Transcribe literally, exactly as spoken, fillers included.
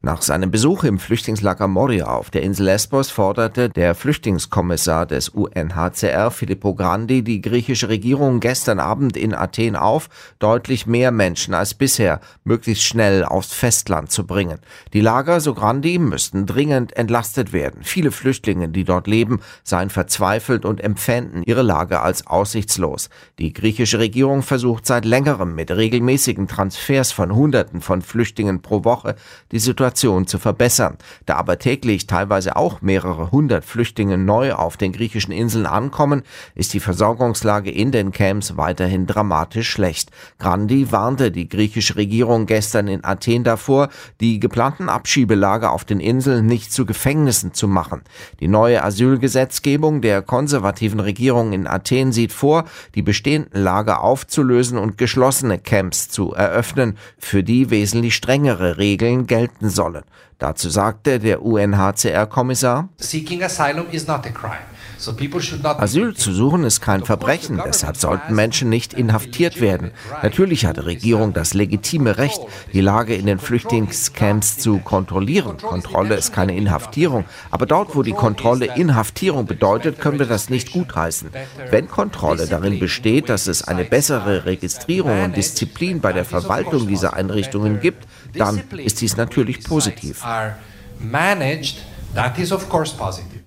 Nach seinem Besuch im Flüchtlingslager Moria auf der Insel Lesbos forderte der Flüchtlingskommissar des U N H C R, Filippo Grandi, die griechische Regierung gestern Abend in Athen auf, deutlich mehr Menschen als bisher möglichst schnell aufs Festland zu bringen. Die Lager, so Grandi, müssten dringend entlastet werden. Viele Flüchtlinge, die dort leben, seien verzweifelt und empfänden ihre Lage als aussichtslos. Die griechische Regierung versucht seit längerem mit regelmäßigen Transfers von Hunderten von Flüchtlingen pro Woche die Situation zu verbessern. Da aber täglich teilweise auch mehrere hundert Flüchtlinge neu auf den griechischen Inseln ankommen, ist die Versorgungslage in den Camps weiterhin dramatisch schlecht. Grandi warnte die griechische Regierung gestern in Athen davor, die geplanten Abschiebelager auf den Inseln nicht zu Gefängnissen zu machen. Die neue Asylgesetzgebung der konservativen Regierung in Athen sieht vor, die bestehenden Lager aufzulösen und geschlossene Camps zu eröffnen, für die wesentlich strengere Regeln gelten sollen. Dazu sagte der U N H C R-Kommissar: Asyl zu suchen ist kein Verbrechen, deshalb sollten Menschen nicht inhaftiert werden. Natürlich hat die Regierung das legitime Recht, die Lage in den Flüchtlingscamps zu kontrollieren. Kontrolle ist keine Inhaftierung, aber dort, wo die Kontrolle Inhaftierung bedeutet, können wir das nicht gutheißen. Wenn Kontrolle darin besteht, dass es eine bessere Registrierung und Disziplin bei der Verwaltung dieser Einrichtungen gibt, dann ist dies natürlich positiv. That is of course positive.